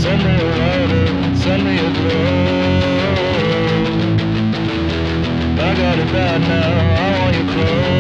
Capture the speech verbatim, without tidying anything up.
Send me a letter, send me a glow. I got it bad now, I want your clothes.